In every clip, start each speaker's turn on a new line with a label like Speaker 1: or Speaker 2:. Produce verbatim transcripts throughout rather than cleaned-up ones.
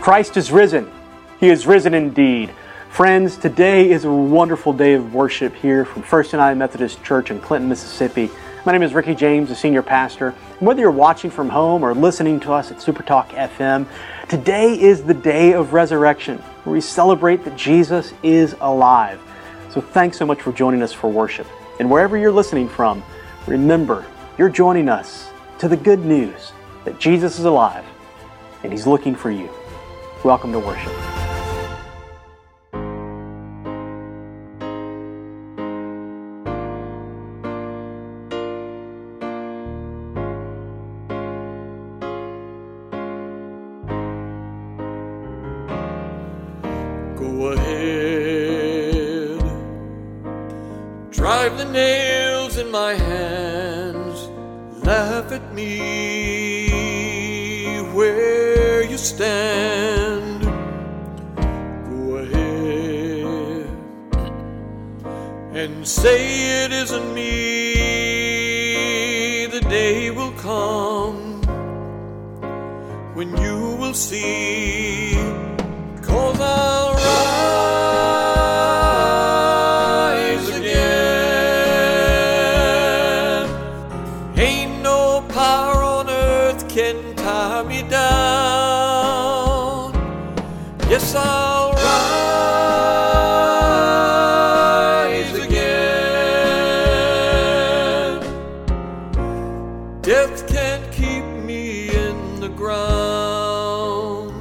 Speaker 1: Christ is risen. He is risen indeed. Friends, today is a wonderful day of worship here from First United Methodist Church in Clinton, Mississippi. My name is Ricky James, the senior pastor. And whether you're watching from home or listening to us at Supertalk F M, today is the day of resurrection, where we celebrate that Jesus is alive. So thanks so much for joining us for worship. And wherever you're listening from, remember, you're joining us to the good news that Jesus is alive and He's looking for you. Welcome to worship.
Speaker 2: Go ahead, drive the nails in my hands, laugh at me where you stand. Go ahead and say it isn't me. The day will come when you will see, 'cause I'll rise again. Ain't no power on earth can tie me down. Yes, I'll rise again. Death can't keep me in the ground.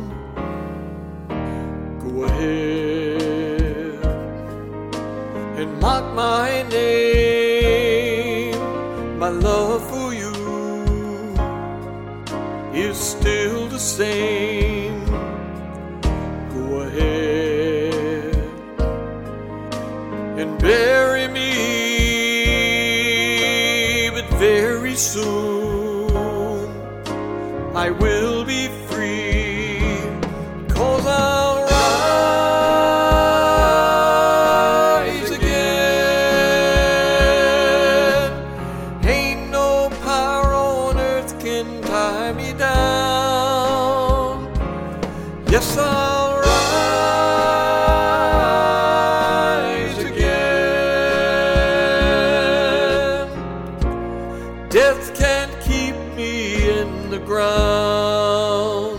Speaker 2: Go ahead and mock my name. My love for you is still the same. Go ahead and bury me, but very soon I will be free, 'cause I'll rise again. Ain't no power on earth can tie me down. Yes, I'll rise again. Death can't keep me in the ground.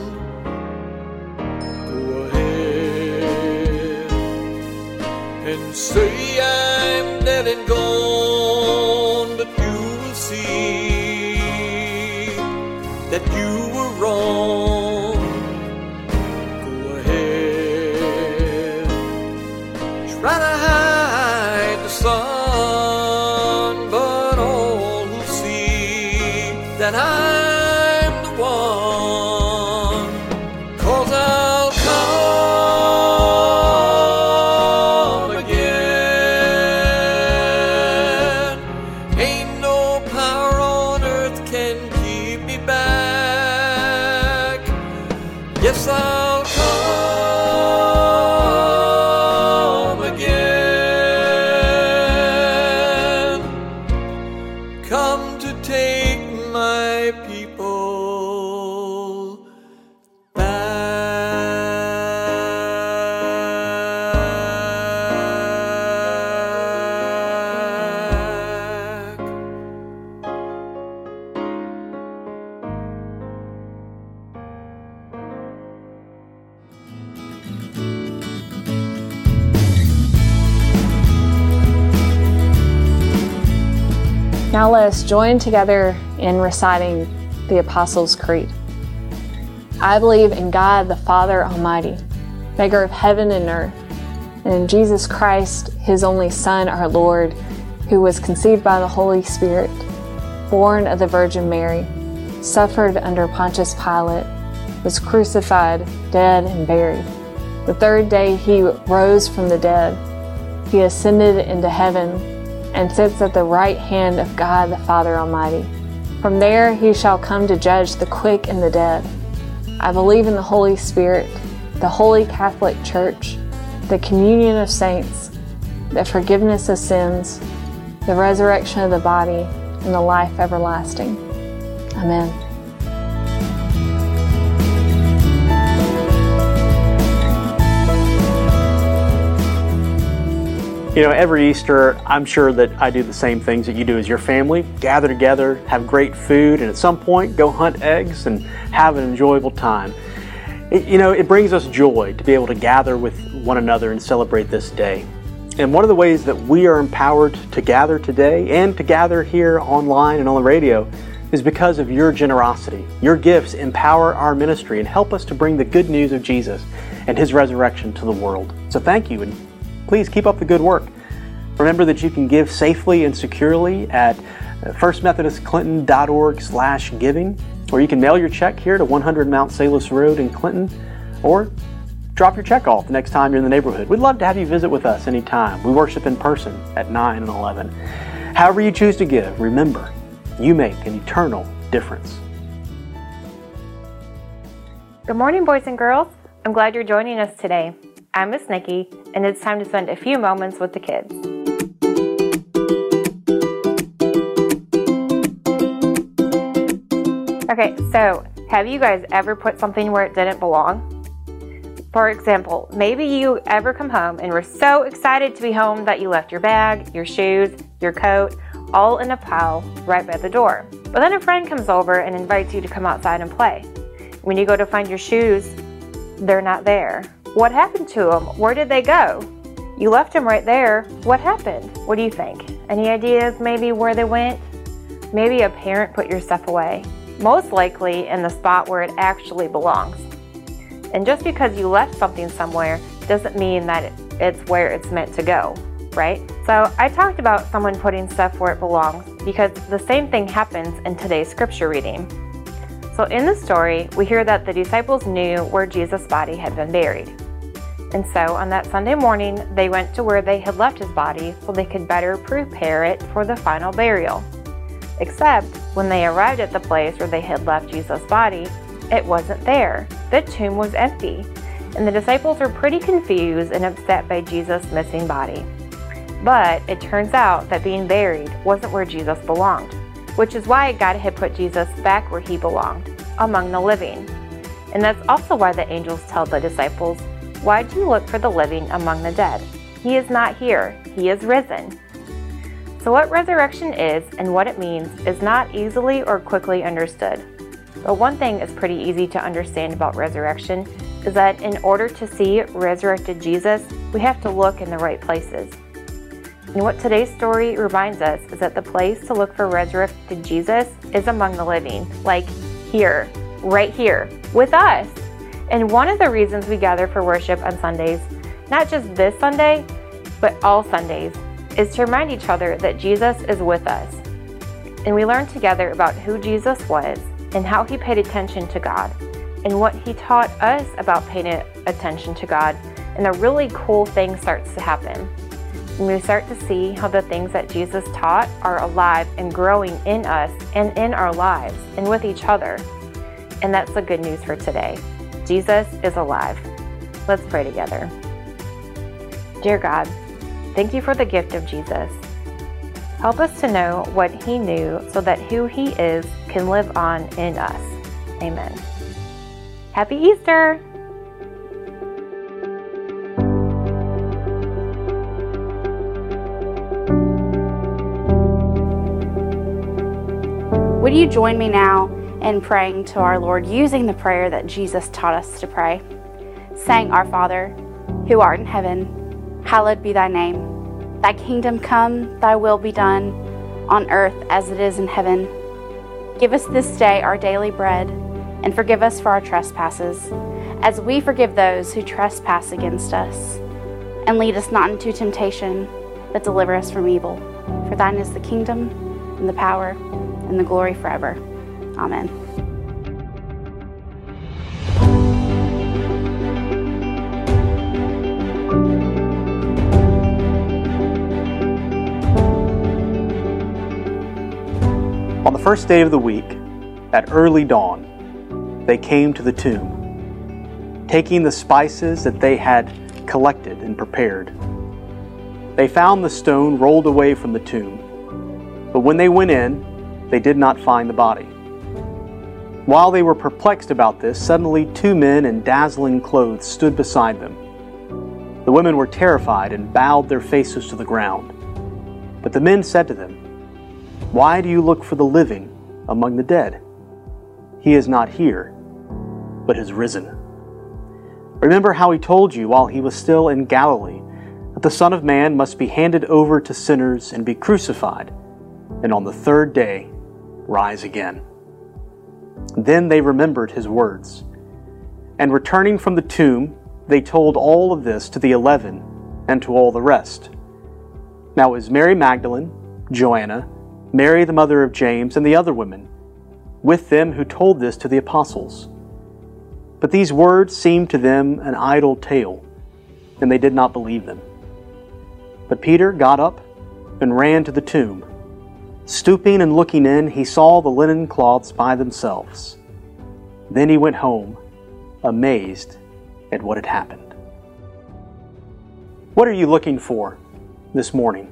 Speaker 2: Go ahead and say I'm dead and gone, but you will see that you were wrong. Go ahead, try to hide the sun, but all will see that I'm the one, 'cause I'll come again. Ain't no power on earth can keep me back. Yes, I'll come again. Come to take my people back.
Speaker 3: Now let us join together in reciting the Apostles' Creed. I believe in God the Father Almighty, maker of heaven and earth, and in Jesus Christ, His only Son, our Lord, who was conceived by the Holy Spirit, born of the Virgin Mary, suffered under Pontius Pilate, was crucified, dead, and buried. The third day He rose from the dead. He ascended into heaven and sits at the right hand of God the Father Almighty. From there He shall come to judge the quick and the dead. I believe in the Holy Spirit, the Holy Catholic Church, the communion of saints, the forgiveness of sins, the resurrection of the body, and the life everlasting. Amen.
Speaker 1: You know, every Easter, I'm sure that I do the same things that you do as your family. Gather together, have great food, and at some point go hunt eggs and have an enjoyable time. It, you know, it brings us joy to be able to gather with one another and celebrate this day. And one of the ways that we are empowered to gather today and to gather here online and on the radio is because of your generosity. Your gifts empower our ministry and help us to bring the good news of Jesus and His resurrection to the world. So thank you, and please keep up the good work. Remember that you can give safely and securely at first methodist clinton dot org slash giving, or you can mail your check here to one hundred Mount Salus Road in Clinton, or drop your check off the next time you're in the neighborhood. We'd love to have you visit with us anytime. We worship in person at nine and eleven. However you choose to give, remember, you make an eternal difference.
Speaker 4: Good morning, boys and girls. I'm glad you're joining us today. I'm Miss Nikki, and it's time to spend a few moments with the kids. Okay, so have you guys ever put something where it didn't belong? For example, maybe you ever come home and were so excited to be home that you left your bag, your shoes, your coat, all in a pile right by the door. But then a friend comes over and invites you to come outside and play. When you go to find your shoes, they're not there. What happened to them? Where did they go? You left them right there. What happened? What do you think? Any ideas maybe where they went? Maybe a parent put your stuff away. Most likely in the spot where it actually belongs. And just because you left something somewhere doesn't mean that it's where it's meant to go, right? So I talked about someone putting stuff where it belongs because the same thing happens in today's scripture reading. So in the story, we hear that the disciples knew where Jesus' body had been buried. And so on that Sunday morning, they went to where they had left His body so they could better prepare it for the final burial. Except when they arrived at the place where they had left Jesus' body, it wasn't there. The tomb was empty, and the disciples were pretty confused and upset by Jesus' missing body. But it turns out that being buried wasn't where Jesus belonged, which is why God had put Jesus back where He belonged, among the living. And that's also why the angels tell the disciples, "Why do you look for the living among the dead? He is not here, He is risen." So what resurrection is and what it means is not easily or quickly understood. But one thing is pretty easy to understand about resurrection is that in order to see resurrected Jesus, we have to look in the right places. And what today's story reminds us is that the place to look for resurrected Jesus is among the living, like here, right here, with us. And one of the reasons we gather for worship on Sundays, not just this Sunday, but all Sundays, is to remind each other that Jesus is with us. And we learn together about who Jesus was and how He paid attention to God and what He taught us about paying attention to God. And a really cool thing starts to happen. And we start to see how the things that Jesus taught are alive and growing in us and in our lives and with each other. And that's the good news for today. Jesus is alive. Let's pray together. Dear God, thank You for the gift of Jesus. Help us to know what He knew so that who He is can live on in us. Amen. Happy Easter!
Speaker 5: Would you join me now in praying to our Lord using the prayer that Jesus taught us to pray, saying, "Our Father, who art in heaven, hallowed be Thy name. Thy kingdom come, Thy will be done, on earth as it is in heaven. Give us this day our daily bread, and forgive us for our trespasses, as we forgive those who trespass against us. And lead us not into temptation, but deliver us from evil. For Thine is the kingdom, and the power, and the glory forever. Amen."
Speaker 1: On the first day of the week, at early dawn, they came to the tomb, taking the spices that they had collected and prepared. They found the stone rolled away from the tomb, but when they went in, they did not find the body. While they were perplexed about this, suddenly two men in dazzling clothes stood beside them. The The women were terrified and bowed their faces to the ground. But the men said to them, "Why do you look for the living among the dead? He is not here, but has risen. Remember how he told you while he was still in Galilee that the Son of Man must be handed over to sinners and be crucified, and on the third day rise again." Then they remembered his words, and returning from the tomb, they told all of this to the eleven and to all the rest. Now it was Mary Magdalene, Joanna, Mary the mother of James, and the other women with them who told this to the apostles. But these words seemed to them an idle tale, and they did not believe them. But Peter got up and ran to the tomb. Stooping and looking in, he saw the linen cloths by themselves. Then he went home, amazed at what had happened. What are you looking for this morning?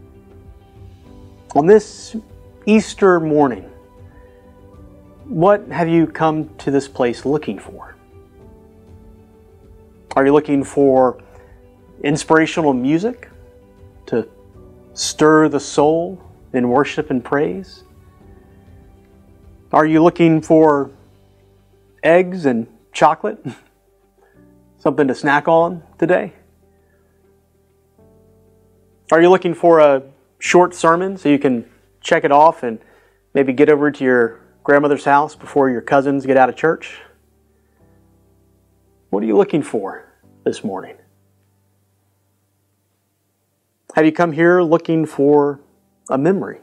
Speaker 1: On this Easter morning, what have you come to this place looking for? Are you looking for inspirational music to stir the soul in worship and praise? Are you looking for eggs and chocolate? Something to snack on today? Are you looking for a short sermon so you can check it off and maybe get over to your grandmother's house before your cousins get out of church? What are you looking for this morning? Have you come here looking for a memory?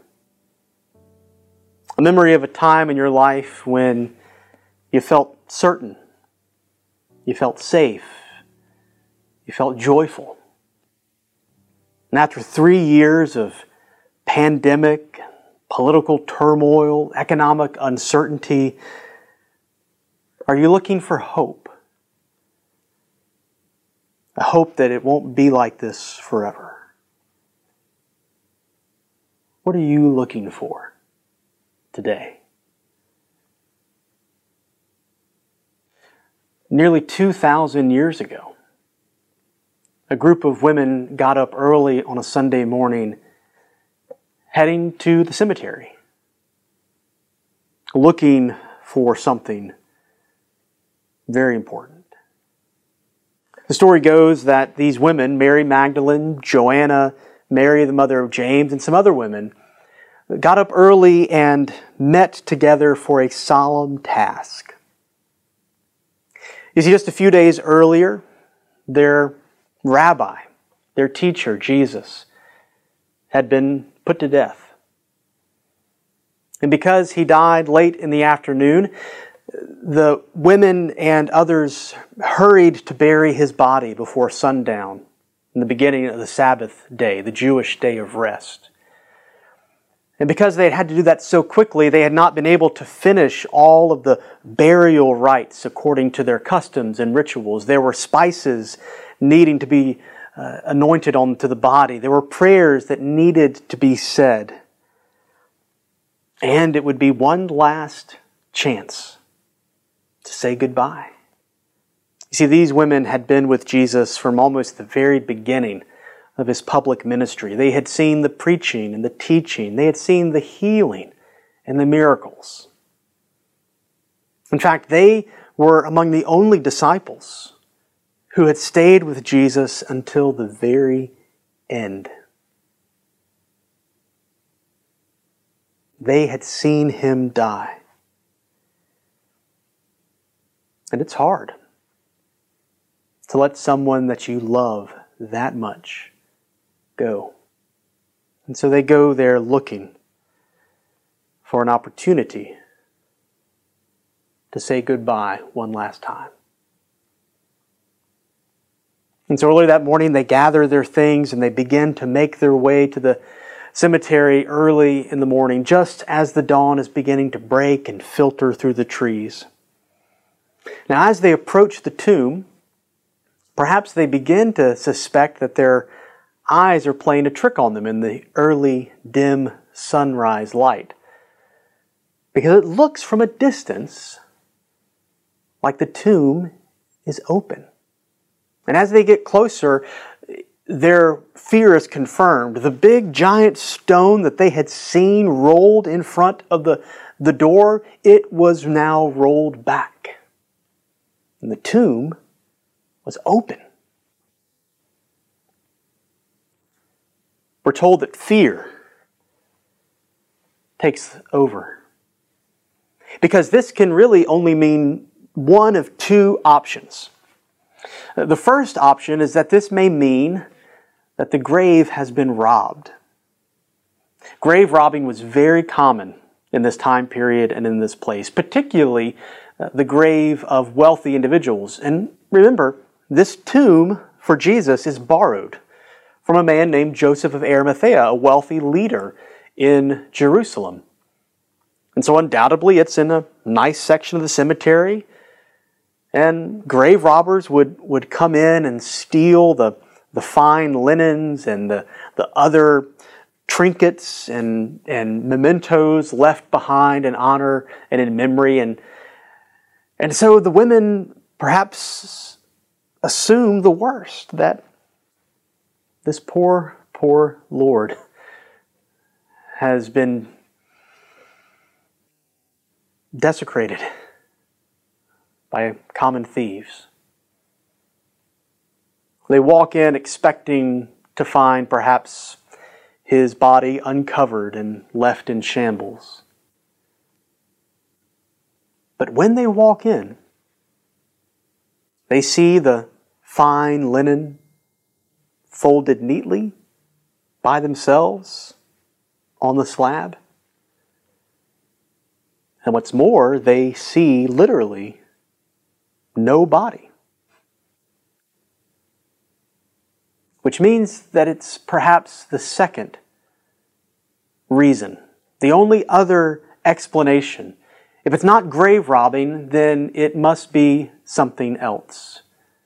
Speaker 1: A memory of a time in your life when you felt certain, you felt safe, you felt joyful. And after three years of pandemic, political turmoil, economic uncertainty, are you looking for hope? A hope that it won't be like this forever. What are you looking for today? Nearly two thousand years ago, a group of women got up early on a Sunday morning heading to the cemetery, looking for something very important. The story goes that these women, Mary Magdalene, Joanna, Mary the mother of James, and some other women, got up early and met together for a solemn task. You see, just a few days earlier, their rabbi, their teacher, Jesus, had been put to death. And because he died late in the afternoon, the women and others hurried to bury his body before sundown in the beginning of the Sabbath day, the Jewish day of rest. And because they had had to do that so quickly, they had not been able to finish all of the burial rites according to their customs and rituals. There were spices needing to be uh, anointed onto the body. There were prayers that needed to be said. And it would be one last chance to say goodbye. You see, these women had been with Jesus from almost the very beginning of his public ministry. They had seen the preaching and the teaching. They had seen the healing and the miracles. In fact, they were among the only disciples who had stayed with Jesus until the very end. They had seen him die. And it's hard to let someone that you love that much go. And so they go there looking for an opportunity to say goodbye one last time. And so early that morning they gather their things and they begin to make their way to the cemetery early in the morning, just as the dawn is beginning to break and filter through the trees. Now, as they approach the tomb, perhaps they begin to suspect that their eyes are playing a trick on them in the early, dim sunrise light. Because it looks from a distance like the tomb is open. And as they get closer, their fear is confirmed. The big giant stone that they had seen rolled in front of the, the door, it was now rolled back. And the tomb was open. We're told that fear takes over. Because this can really only mean one of two options. The first option is that this may mean that the grave has been robbed. Grave robbing was very common in this time period and in this place, particularly uh, the grave of wealthy individuals. And remember, this tomb for Jesus is borrowed from a man named Joseph of Arimathea, a wealthy leader in Jerusalem. And so undoubtedly it's in a nice section of the cemetery, and grave robbers would, would come in and steal the, the fine linens and the, the other trinkets and, and mementos left behind in honor and in memory. And, and so the women perhaps assume the worst, that this poor, poor Lord has been desecrated by common thieves. They walk in expecting to find perhaps his body uncovered and left in shambles. But when they walk in, they see the fine linen folded neatly by themselves on the slab. And what's more, they see literally no body. Which means that it's perhaps the second reason, the only other explanation. If it's not grave robbing, then it must be something else.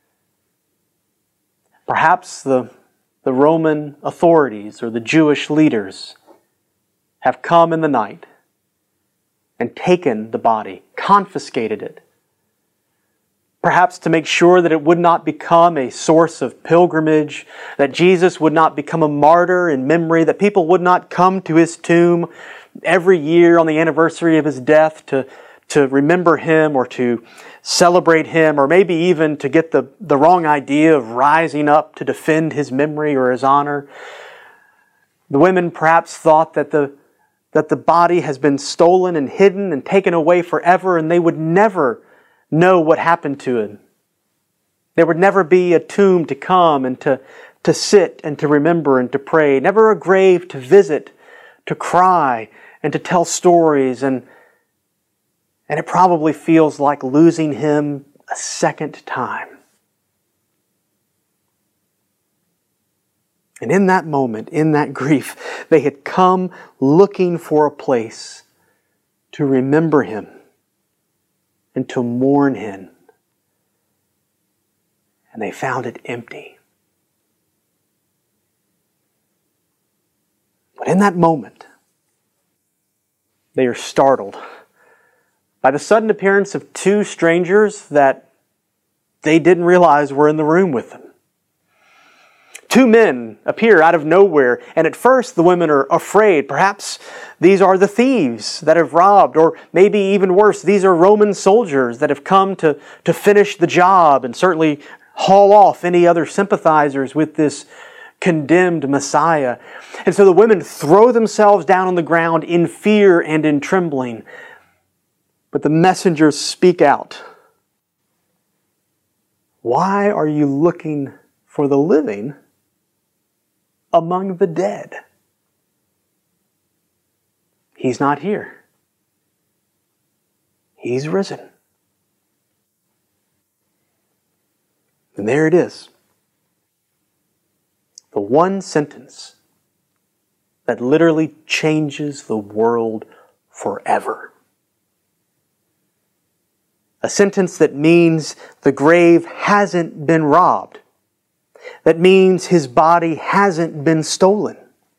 Speaker 1: Perhaps the, the Roman authorities or the Jewish leaders have come in the night and taken the body, confiscated it. Perhaps to make sure that it would not become a source of pilgrimage, that Jesus would not become a martyr in memory, that people would not come to his tomb every year on the anniversary of his death to, to remember him or to celebrate him, or maybe even to get the, the wrong idea of rising up to defend his memory or his honor. The women perhaps thought that the that the body has been stolen and hidden and taken away forever, and they would never know what happened to him. There would never be a tomb to come and to, to sit and to remember and to pray. Never a grave to visit, to cry and to tell stories. And, and it probably feels like losing him a second time. And in that moment, in that grief, they had come looking for a place to remember him and to mourn him. And they found it empty. But in that moment, they are startled by the sudden appearance of two strangers that they didn't realize were in the room with them. Two men appear out of nowhere, and at first the women are afraid. Perhaps these are the thieves that have robbed, or maybe even worse, these are Roman soldiers that have come to, to finish the job and certainly haul off any other sympathizers with this condemned Messiah. And so the women throw themselves down on the ground in fear and in trembling. But the messengers speak out. Why are you looking for the living among the dead? He's not here. He's risen. And there it is. The one sentence that literally changes the world forever. A sentence that means the grave hasn't been robbed. That means his body hasn't been stolen.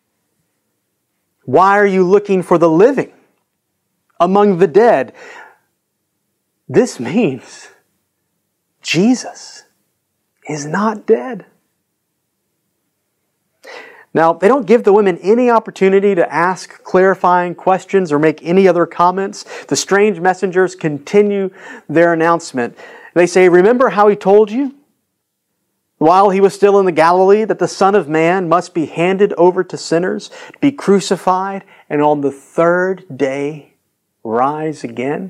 Speaker 1: Why are you looking for the living among the dead? This means Jesus is not dead. Now, they don't give the women any opportunity to ask clarifying questions or make any other comments. The strange messengers continue their announcement. They say, "Remember how he told you, while he was still in the Galilee, that the Son of Man must be handed over to sinners, be crucified, and on the third day rise again?"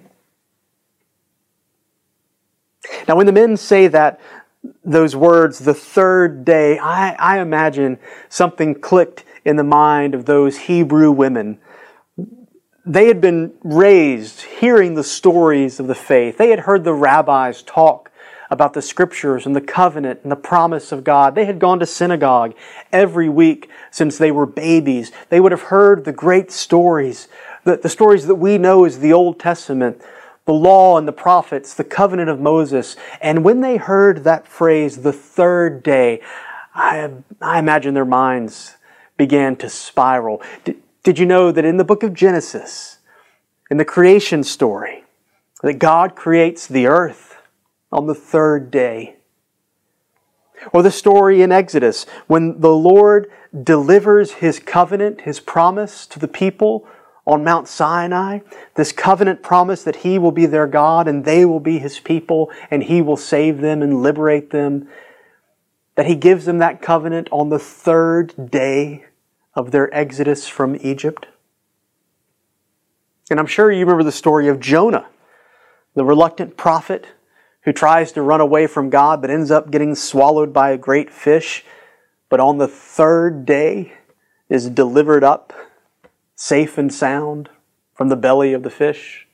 Speaker 1: Now, when the men say that, those words, the third day, I, I imagine something clicked in the mind of those Hebrew women. They had been raised hearing the stories of the faith. They had heard the rabbis talk about the Scriptures and the covenant and the promise of God. They had gone to synagogue every week since they were babies. They would have heard the great stories, the, the stories that we know as the Old Testament, the law and the prophets, the covenant of Moses. And when they heard that phrase, the third day, I, I imagine their minds began to spiral. Did, did you know that in the book of Genesis, in the creation story, that God creates the earth on the third day? Or the story in Exodus, when the Lord delivers His covenant, His promise to the people on Mount Sinai, this covenant promise that He will be their God and they will be His people and He will save them and liberate them, that He gives them that covenant on the third day of their exodus from Egypt. And I'm sure you remember the story of Jonah, the reluctant prophet who tries to run away from God but ends up getting swallowed by a great fish, but on the third day is delivered up safe and sound from the belly of the fish.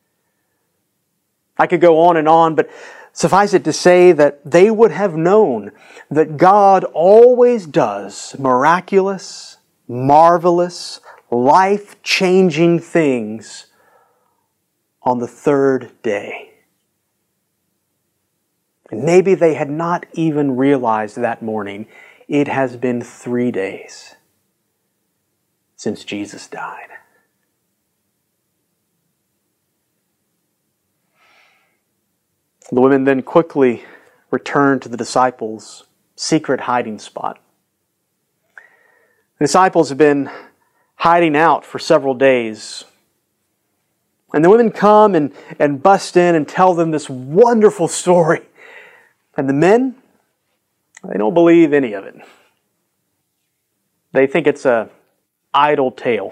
Speaker 1: I could go on and on, but suffice it to say that they would have known that God always does miraculous, marvelous, life-changing things on the third day. And maybe they had not even realized that morning it has been three days since Jesus died. The women then quickly returned to the disciples' secret hiding spot. The disciples have been hiding out for several days. And the women come and, and bust in and tell them this wonderful story. And the men, they don't believe any of it. They think it's a idle tale.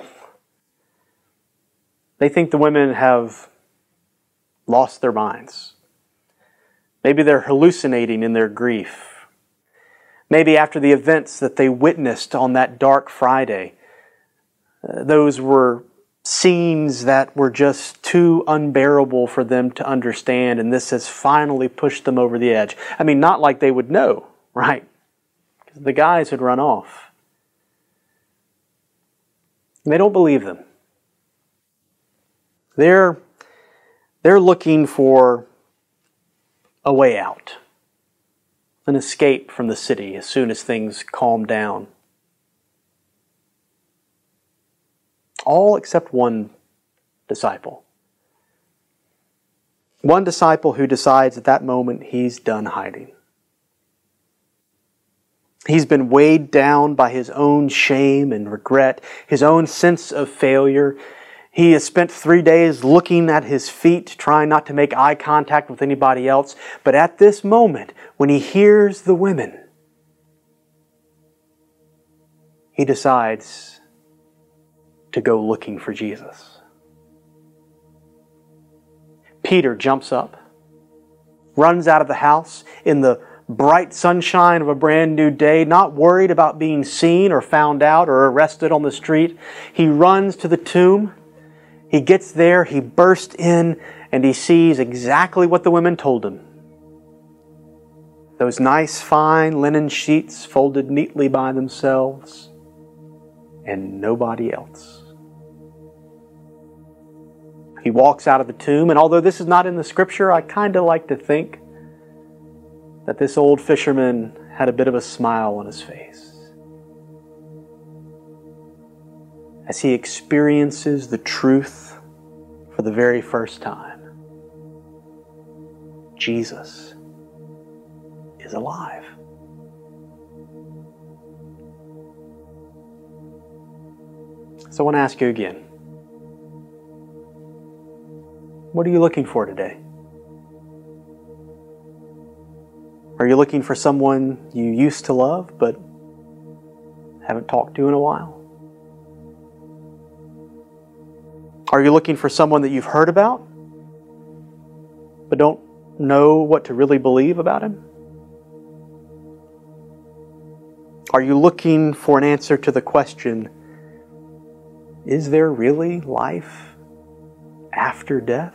Speaker 1: They think the women have lost their minds. Maybe they're hallucinating in their grief. Maybe after the events that they witnessed on that dark Friday, uh, those were scenes that were just too unbearable for them to understand, and this has finally pushed them over the edge. I mean, not like they would know, right? Because the guys had run off. And they don't believe them. They're, they're looking for a way out, an escape from the city as soon as things calm down. All except one disciple. One disciple who decides at that moment he's done hiding. He's been weighed down by his own shame and regret, his own sense of failure. He has spent three days looking at his feet, trying not to make eye contact with anybody else. But at this moment, when he hears the women, he decides to go looking for Jesus. Peter jumps up, runs out of the house in the bright sunshine of a brand new day, not worried about being seen or found out or arrested on the street. He runs to the tomb. He gets there, he bursts in, and he sees exactly what the women told him. Those nice, fine linen sheets folded neatly by themselves, and nobody else. He walks out of the tomb, and although this is not in the Scripture, I kind of like to think that this old fisherman had a bit of a smile on his face as he experiences the truth for the very first time. Jesus is alive. So I want to ask you again, what are you looking for today? Are you looking for someone you used to love but haven't talked to in a while? Are you looking for someone that you've heard about but don't know what to really believe about him? Are you looking for an answer to the question, is there really life after death?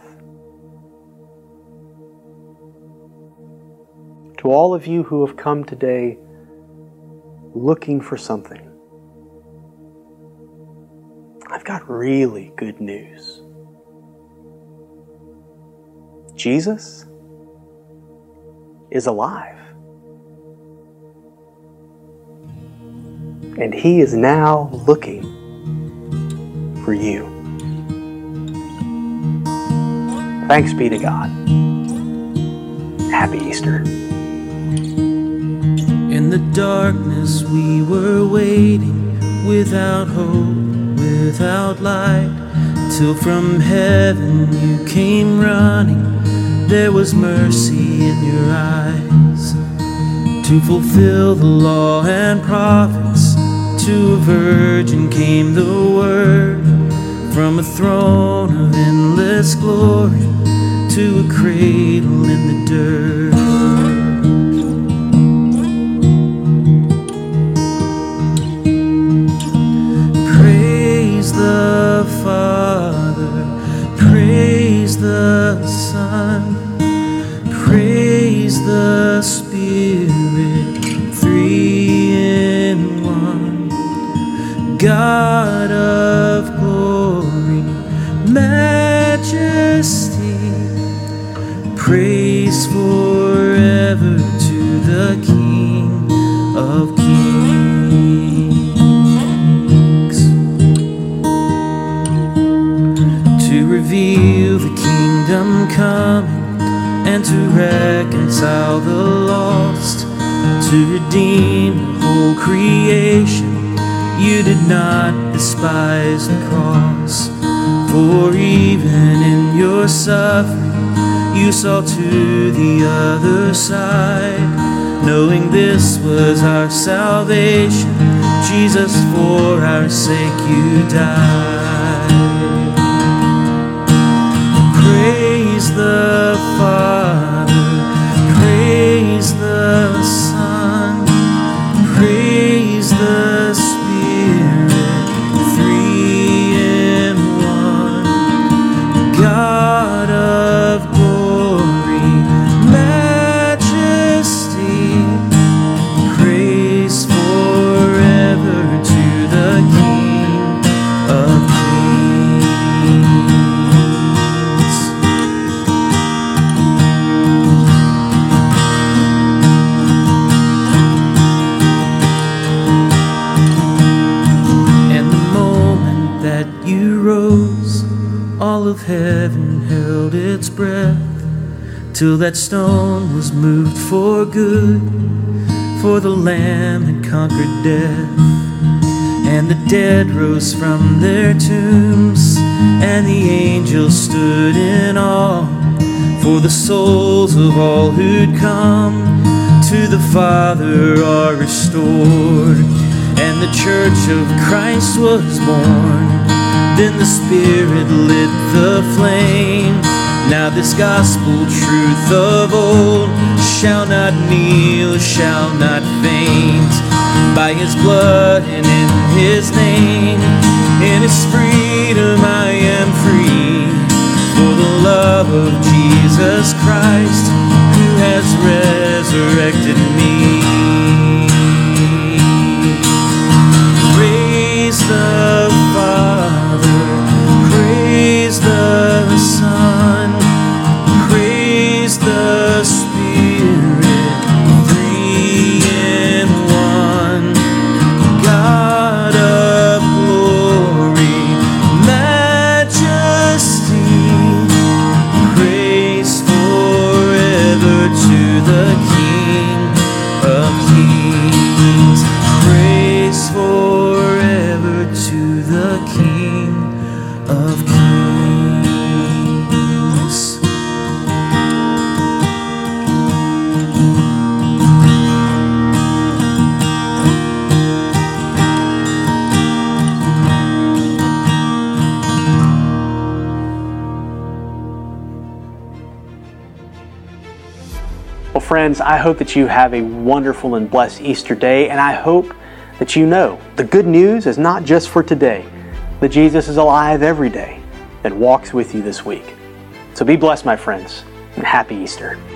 Speaker 1: To all of you who have come today looking for something, I've got really good news. Jesus is alive. And He is now looking for you. Thanks be to God. Happy Easter.
Speaker 6: In the darkness we were waiting, without hope, without light, till from heaven you came running. There was mercy in your eyes, to fulfill the law and prophets. To a virgin came the word, from a throne of endless glory to a cradle in the dirt. Praise the Father, praise the Son, praise the Spirit, three in one. God of glory, majesty, praise forever to the King of kings. To reveal the kingdom coming and to reconcile the lost, to redeem the whole creation. You did not despise the cross, for even in your suffering you saw to the other side, knowing this was our salvation. Jesus, for our sake you died. Praise the Father, praise the Son, praise the Spirit, God of glory, majesty, praise forever to the King of kings. And the moment that you rose, all of heaven held its breath, till that stone was moved for good, for the Lamb had conquered death. And the dead rose from their tombs, and the angels stood in awe, for the souls of all who'd come to the Father are restored. And the church of Christ was born. Then the Spirit lit the flame. Now this gospel truth of old shall not kneel, shall not faint. By His blood and in His name, in His freedom I am free. For the love of Jesus Christ, who has resurrected me. Praise the Father, praise the Son, praise the Spirit, three in one. God of glory, majesty, praise forever to the King
Speaker 1: friends, I hope that you have a wonderful and blessed Easter day, and I hope that you know the good news is not just for today, that Jesus is alive every day and walks with you this week. So be blessed, my friends, and happy Easter.